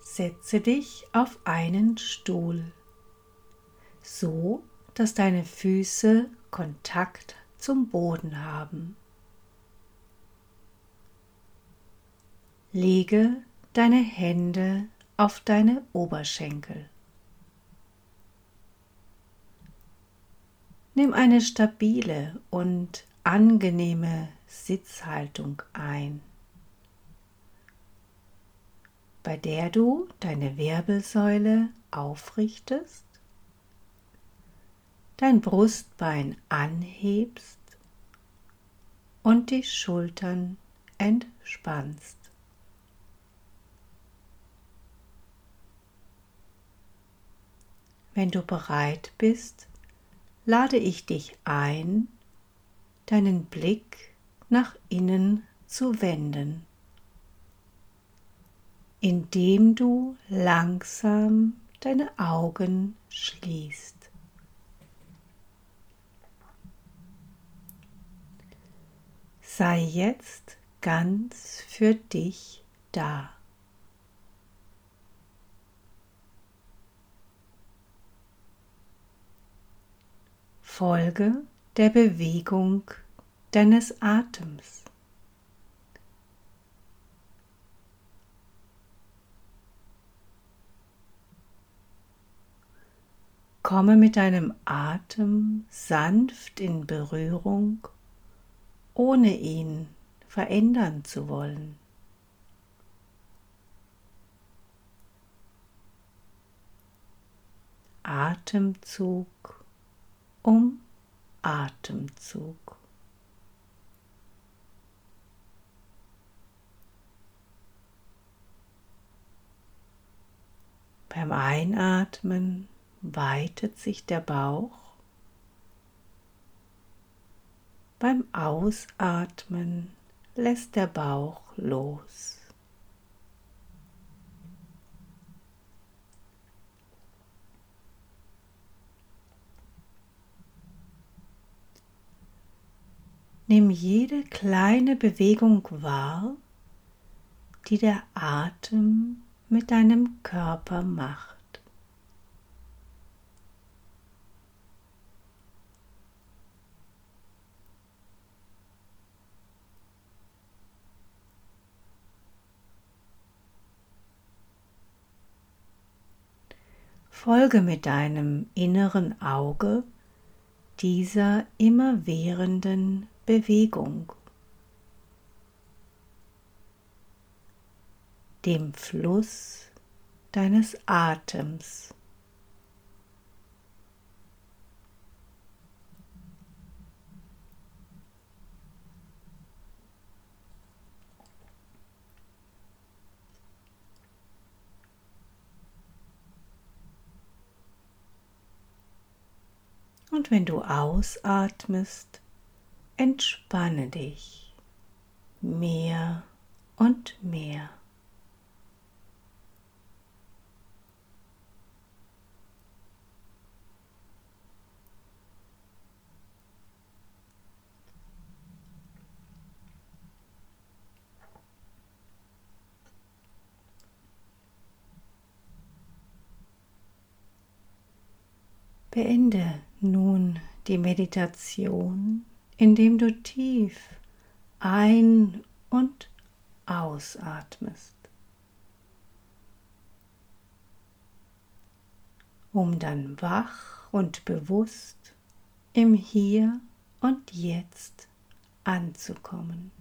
setze dich auf einen Stuhl, so dass deine Füße Kontakt zum Boden haben. Lege deine Hände auf deine Oberschenkel. Nimm eine stabile und angenehme Sitzhaltung ein, bei der du deine Wirbelsäule aufrichtest, dein Brustbein anhebst und die Schultern entspannst. Wenn du bereit bist, lade ich dich ein, deinen Blick nach innen zu wenden, indem du langsam deine Augen schließt. Sei jetzt ganz für dich da. Folge der Bewegung deines Atems. Komme mit deinem Atem sanft in Berührung, ohne ihn verändern zu wollen. Atemzug um Atemzug. Beim Einatmen weitet sich der Bauch. Beim Ausatmen lässt der Bauch los. Nimm jede kleine Bewegung wahr, die der Atem mit deinem Körper macht. Folge mit deinem inneren Auge dieser immerwährenden Bewegung, dem Fluss deines Atems. Und wenn du ausatmest, entspanne dich mehr und mehr. Beende nun die Meditation, indem du tief ein- und ausatmest, um dann wach und bewusst im Hier und Jetzt anzukommen.